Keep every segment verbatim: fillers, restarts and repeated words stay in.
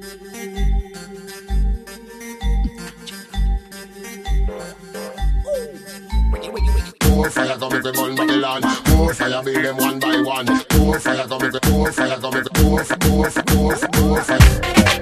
More fire come with the gun Babylon. More fire build them one by one. More fire come with the more fire come with the more more more more fire.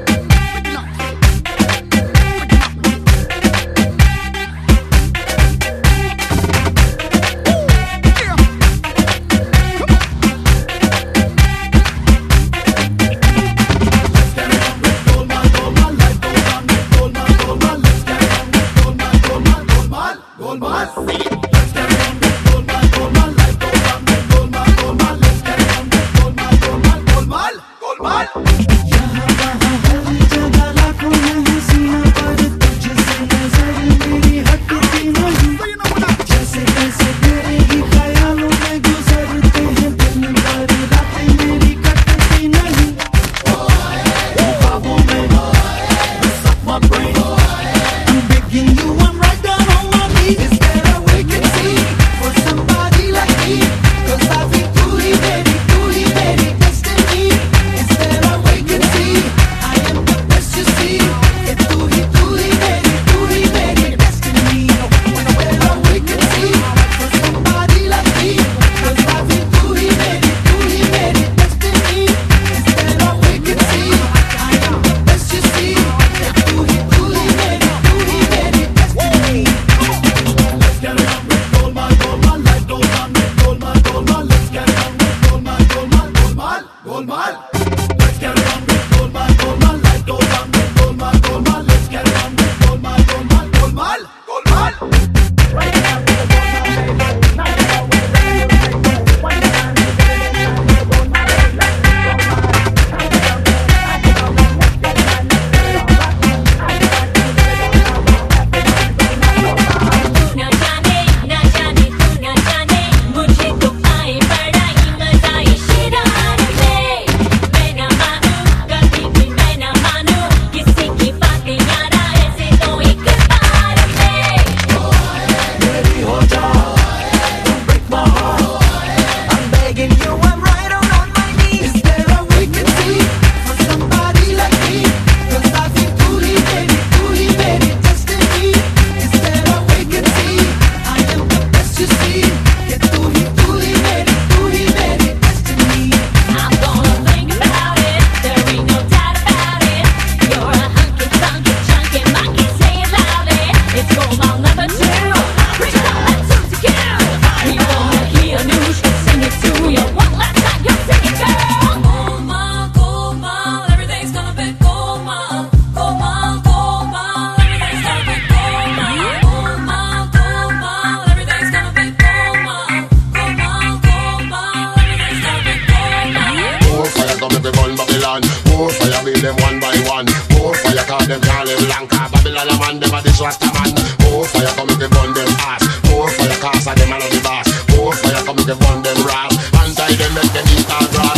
More fire build them one by one. More fire call them call them Lanka. Babylon a man them a this rasta man. More fire come with the gun them ass. More fire cause a them a the boss. More fire come with the gun them rap. Anti them make them eat all grass.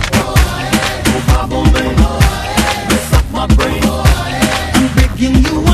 You